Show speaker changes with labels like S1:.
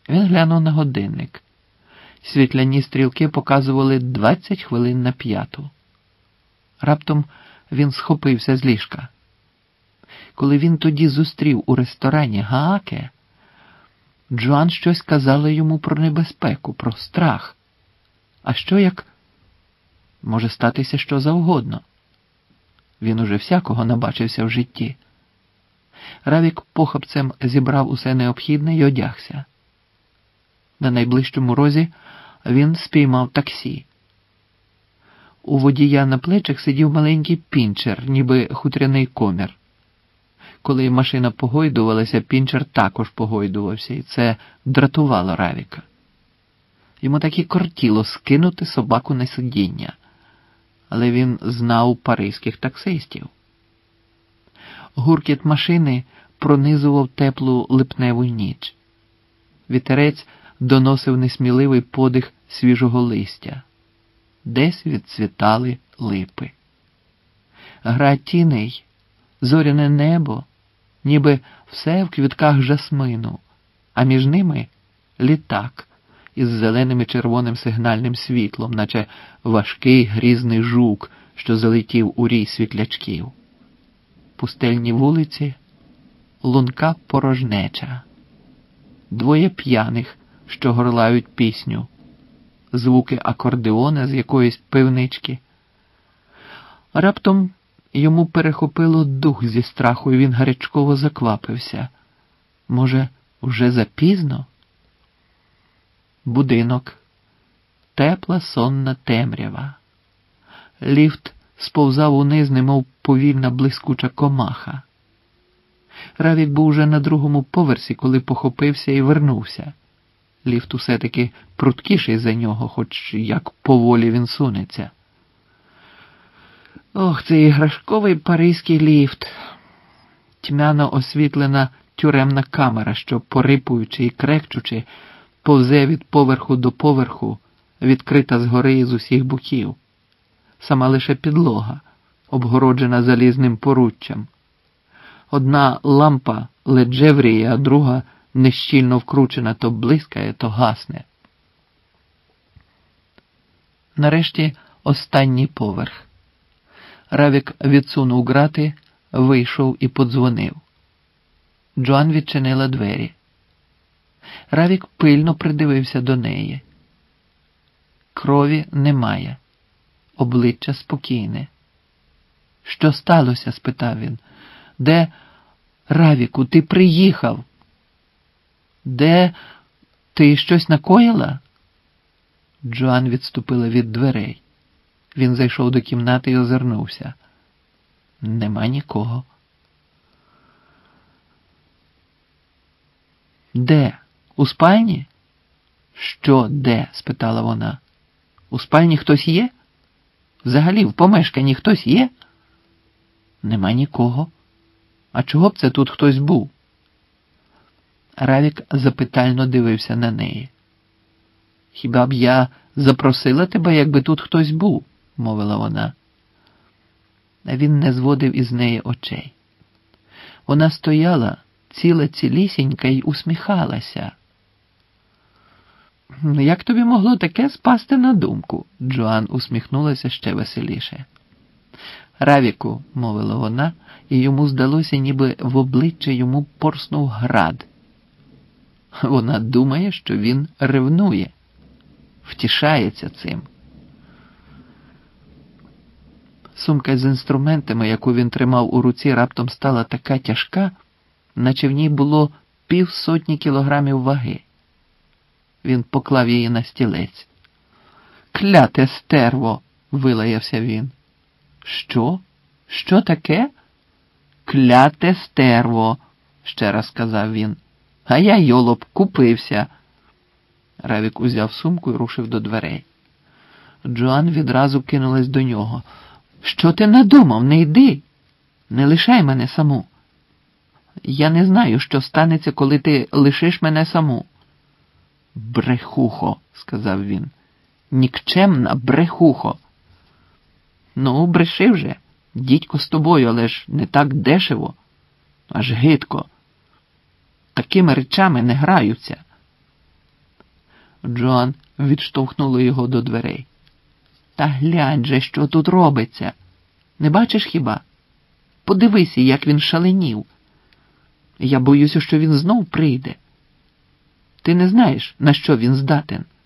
S1: Він глянув на годинник. Світляні стрілки показували 20 хвилин на 5. Раптом він схопився з ліжка. Коли він тоді зустрів у ресторані Гааке, Джоан щось казала йому про небезпеку, про страх. А що як... Може статися що завгодно. Він уже всякого набачився в житті. Равік похапцем зібрав усе необхідне й одягся. На найближчому розі він спіймав таксі. У водія на плечах сидів маленький пінчер, ніби хутряний комір. Коли машина погойдувалася, пінчер також погойдувався, і це дратувало Равіка. Йому так і кортіло скинути собаку на сидіння. Але він знав паризьких таксистів. Гуркіт машини пронизував теплу липневу ніч. Вітерець доносив несміливий подих свіжого листя. Десь відцвітали липи. Гра тіней, зоряне небо, ніби все в квітках жасмину, а між ними літак із зеленим і червоним сигнальним світлом, наче важкий грізний жук, що залетів у рій світлячків. Пустельні вулиці, лунка порожнеча. Двоє п'яних, що горлають пісню. Звуки акордеона з якоїсь пивнички. Раптом йому перехопило дух зі страху, і він гарячково заквапився. Може, вже запізно? Будинок. Тепла сонна темрява. Ліфт сповзав униз, немов повільна блискуча комаха. Равік був уже на другому поверсі, коли похопився і вернувся. Ліфт усе-таки пруткіший за нього, хоч як поволі він сунеться. Ох, цей іграшковий паризький ліфт. Тьмяно освітлена тюремна камера, що, порипуючи і крекчучи, повзе від поверху до поверху, відкрита згори і з усіх боків. Сама лише підлога, обгороджена залізним поруччям. Одна лампа ледь жевріє, а друга нещільно вкручена, то блискає, то гасне. Нарешті останній поверх. Равік відсунув грати, вийшов і подзвонив. Джоан відчинила двері. Равік пильно придивився до неї. Крові немає. Обличчя спокійне. «Що сталося?» – спитав він. «Де, Равіку, ти приїхав? Де? Ти щось накоїла?» Джоан відступила від дверей. Він зайшов до кімнати і озирнувся. Нема нікого. «Де? У спальні?» «Що де?» – спитала вона. «У спальні хтось є? Взагалі в помешканні хтось є?» «Нема нікого. А чого б це тут хтось був?» Равік запитально дивився на неї. «Хіба б я запросила тебе, якби тут хтось був?» – мовила вона. А він не зводив із неї очей. Вона стояла, ціла цілісінька, й усміхалася. «Як тобі могло таке спасти на думку?» Джоан усміхнулася ще веселіше. «Равіку», – мовила вона, і йому здалося, ніби в обличчя йому порснув град. Вона думає, що він ревнує, втішається цим. Сумка з інструментами, яку він тримав у руці, раптом стала така тяжка, наче в ній було 50 кілограмів ваги. Він поклав її на стілець. «Кляте стерво!» – вилаявся він. «Що? Що таке?» «Кляте стерво!» – ще раз сказав він. «А я, йолоп, купився!» Равік узяв сумку і рушив до дверей. Джоан відразу кинулась до нього. «Що ти надумав? Не йди! Не лишай мене саму!» «Я не знаю, що станеться, коли ти лишиш мене саму!» «Брехухо!» – сказав він. «Нікчемна брехухо!» «Ну, бреши вже, дідько з тобою, але ж не так дешево. Аж гидко. Такими речами не граються. Джоан відштовхнула його до дверей. Та глянь же, що тут робиться. Не бачиш хіба? Подивися, як він шаленів. Я боюся, що він знов прийде. Ти не знаєш, на що він здатен.